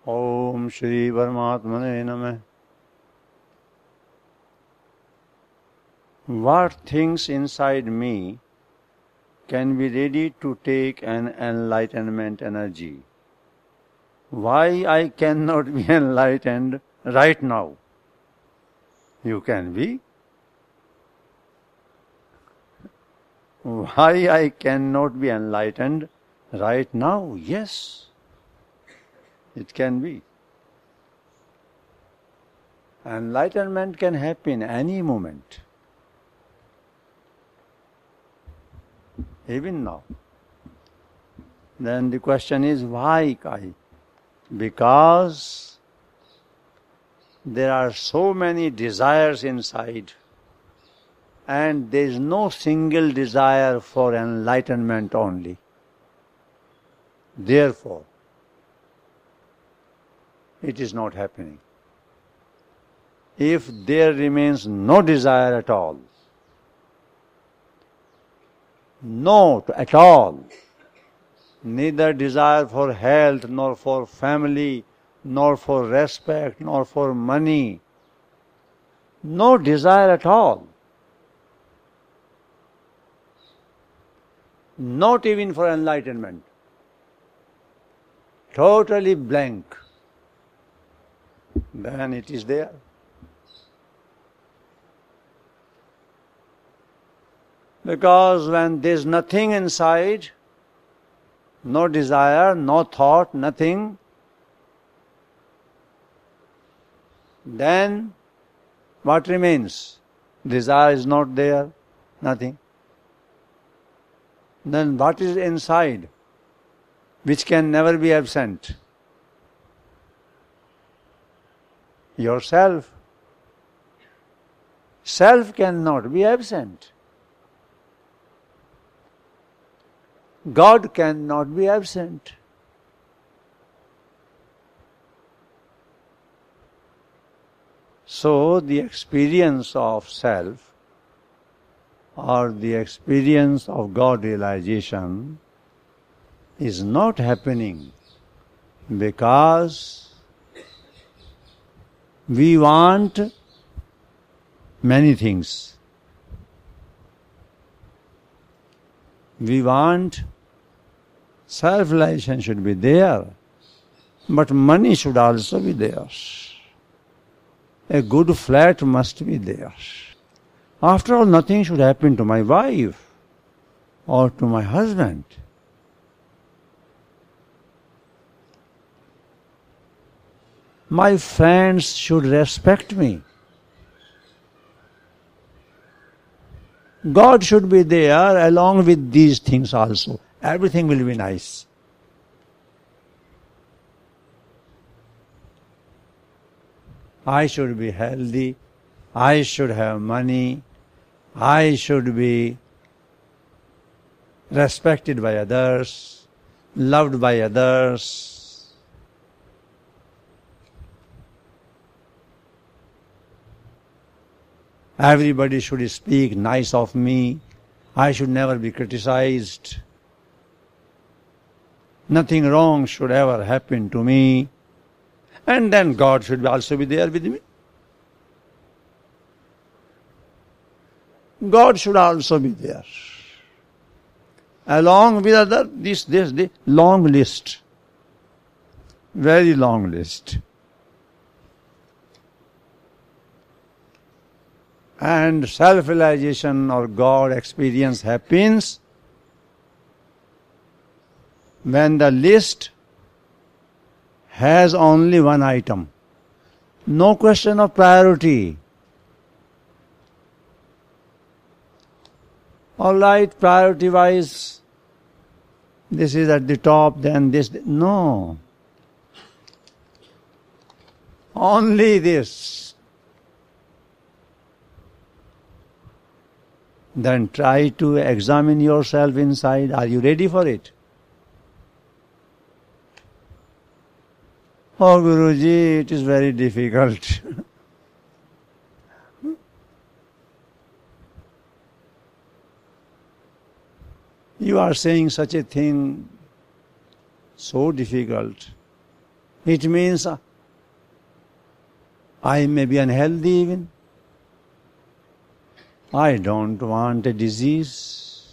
Om Shri Paramatmane Namah. What things inside me can be ready to take an enlightenment energy? Why I cannot be enlightened right now? You can be. Why I cannot be enlightened right now? Yes, it can be. Enlightenment can happen any moment, even now. Then the question is, why I? Because there are so many desires inside, and there is no single desire for enlightenment only. Therefore, it is not happening. If there remains no desire at all, neither desire for health, nor for family, nor for respect, nor for money, no desire at all, not even for enlightenment, totally blank, then it is there. Because when there is nothing inside, no desire, no thought, nothing, then what remains? Desire is not there, nothing. Then what is inside, which can never be absent? Yourself. Self cannot be absent. God cannot be absent. So the experience of self or the experience of God realization is not happening because we want many things. We want self-realization should be there, but money should also be there. A good flat must be there. After all, nothing should happen to my wife or to my husband. My friends should respect me. God should be there along with these things also. Everything will be nice. I should be healthy. I should have money. I should be respected by others, loved by others. Everybody should speak nice of me. I should never be criticized. Nothing wrong should ever happen to me. And then God should also be there with me. God should also be there. Along with the long list. Very long list. And self-realization or God experience happens when the list has only one item. No question of priority. All right, priority-wise, this is at the top, then this. No. Only this. Then try to examine yourself inside. Are you ready for it? Oh, Guruji, it is very difficult. You are saying such a thing, so difficult. It means I may be unhealthy even. I don't want a disease.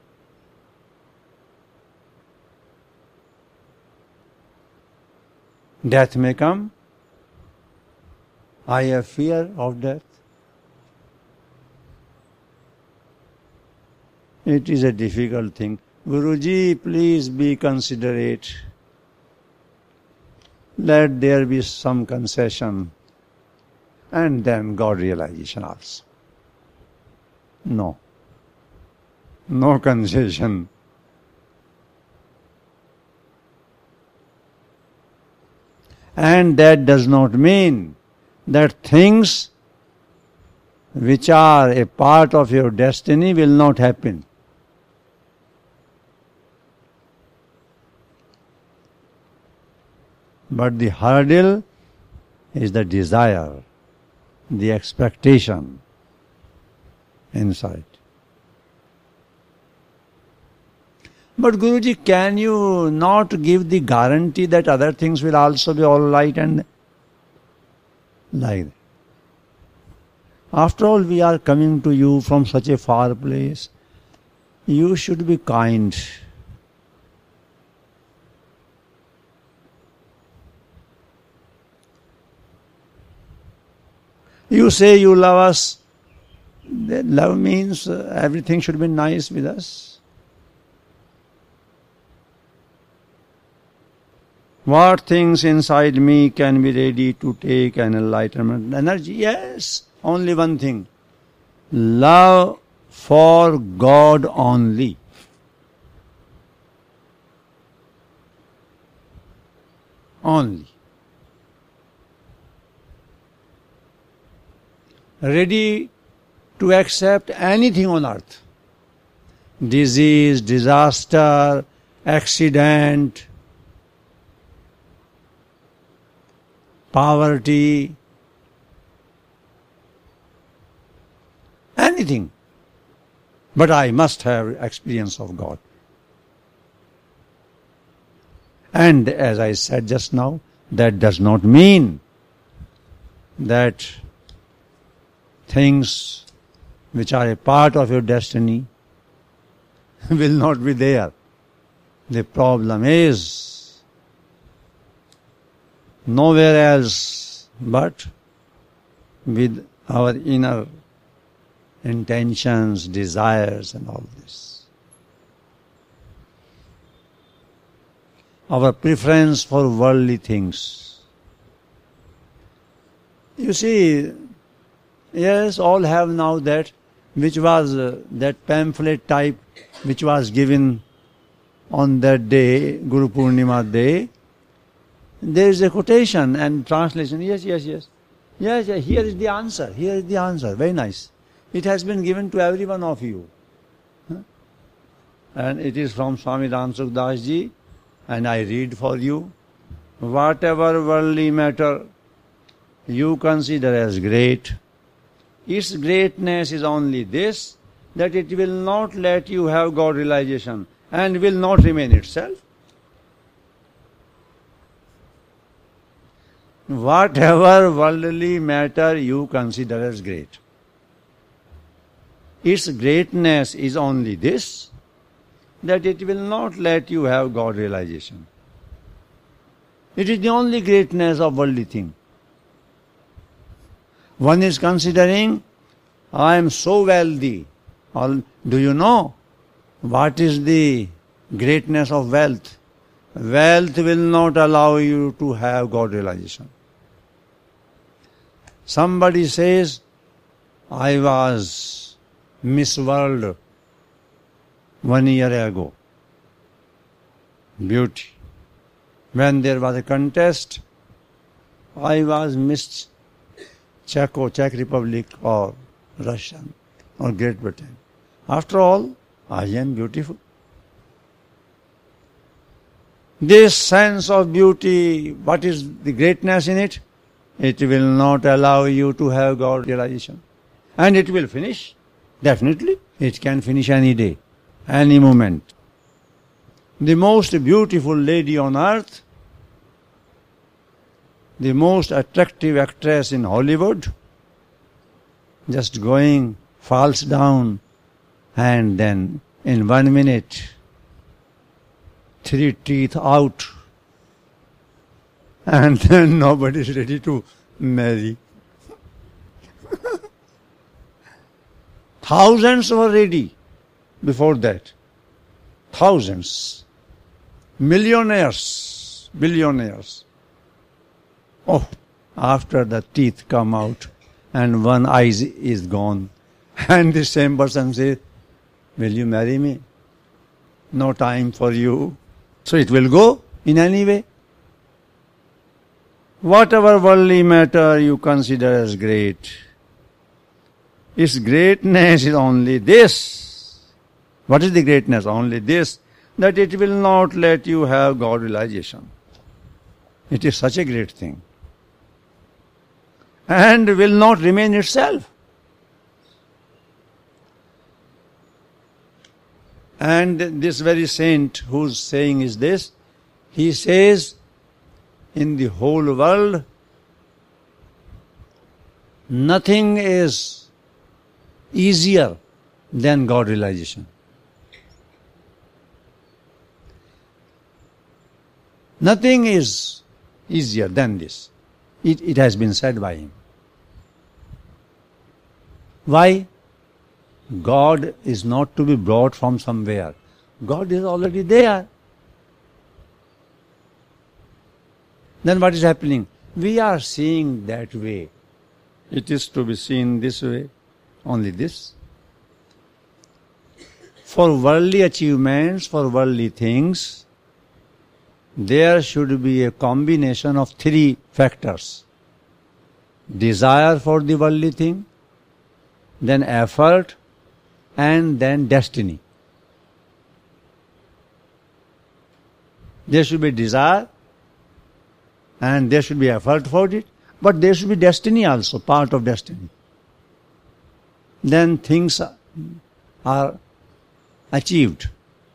Death may come. I have fear of death. It is a difficult thing. Guruji, please be considerate. Let there be some concession. And then God realization also. No. No concession. And that does not mean that things which are a part of your destiny will not happen. But the hurdle is the desire, the expectation inside. But Guruji, can you not give the guarantee that other things will also be all right and like that? After all, we are coming to you from such a far place. You should be kind. You say you love us. That love means everything should be nice with us. What things inside me can be ready to take an enlightenment energy? Yes, only one thing. Love for God only. Only. Ready to accept anything on earth. Disease, disaster, accident, poverty, anything. But I must have experience of God. And as I said just now, that does not mean that things which are a part of your destiny will not be there. The problem is nowhere else but with our inner intentions, desires and all this. Our preference for worldly things. You see, yes, all have now that, which was that pamphlet type which was given on that day, Guru Purnima day. There is a quotation and translation. Yes, here is the answer. Here is the answer. Very nice. It has been given to every one of you. And it is from Swami Ram Sukh Das ji. And I read for you. Whatever worldly matter you consider as great, its greatness is only this, that it will not let you have God realization and will not remain itself. Whatever worldly matter you consider as great, its greatness is only this, that it will not let you have God realization. It is the only greatness of worldly thing. One is considering, I am so wealthy. Do you know what is the greatness of wealth? Wealth will not allow you to have God realization. Somebody says, I was Miss World 1 year ago. Beauty. When there was a contest, I was Miss Czech Republic or Russian or Great Britain. After all, I am beautiful. This sense of beauty, what is the greatness in it? It will not allow you to have God realization. And it will finish. Definitely. It can finish any day, any moment. The most beautiful lady on earth the most attractive actress in Hollywood, just going, falls down, and then in 1 minute, 3 teeth out, and then nobody is ready to marry. Thousands were ready before that. Thousands. Millionaires, billionaires. Oh, after the teeth come out and one eye is gone, and the same person says, will you marry me? No time for you. So it will go in any way. Whatever worldly matter you consider as great, its greatness is only this. What is the greatness? Only this, that it will not let you have God realization. It is such a great thing. And will not remain itself. And this very saint whose saying is this, he says, in the whole world, nothing is easier than God realization. Nothing is easier than this. It has been said by him. Why? God is not to be brought from somewhere. God is already there. Then what is happening? We are seeing that way. It is to be seen this way, only this. For worldly achievements, for worldly things, there should be a combination of 3 factors. Desire for the worldly thing, then effort, and then destiny. There should be desire, and there should be effort for it, but there should be destiny also, part of destiny. Then things are achieved.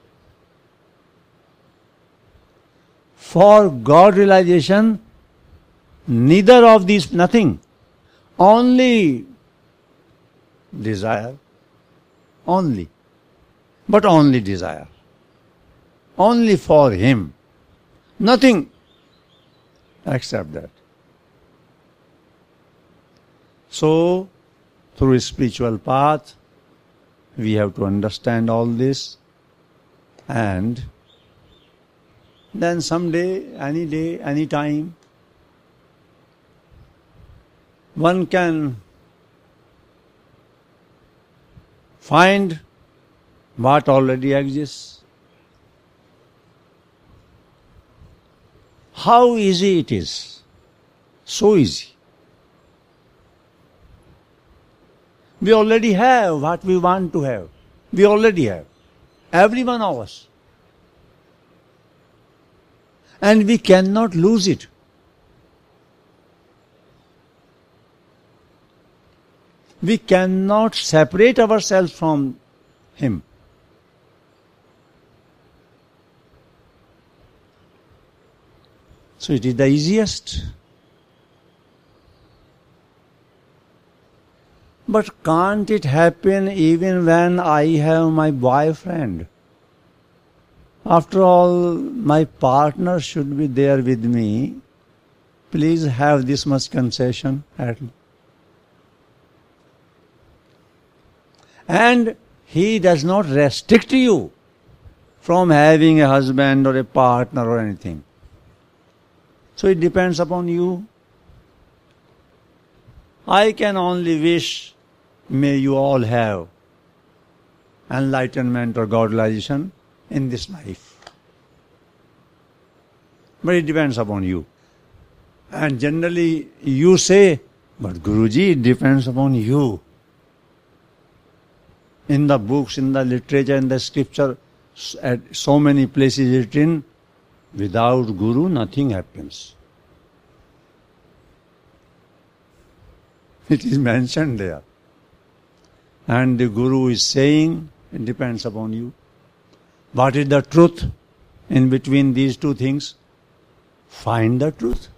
For God realization, neither of these, nothing. Only desire. Only. But only desire. Only for Him. Nothing except that. So, through a spiritual path, we have to understand all this, and then someday, any time, one can find what already exists. How easy it is. So easy. We already have what we want to have. We already have. Every one of us. And we cannot lose it. We cannot separate ourselves from Him. So it is the easiest. But can't it happen even when I have my boyfriend? After all, my partner should be there with me. Please have this much concession. And he does not restrict you from having a husband or a partner or anything. So it depends upon you. I can only wish, may you all have enlightenment or God realization in this life. But it depends upon you. And generally you say, but Guruji, it depends upon you. In the books, in the literature, in the scripture, at so many places written, without Guru nothing happens. It is mentioned there. And the Guru is saying, it depends upon you. What is the truth in between these two things? Find the truth.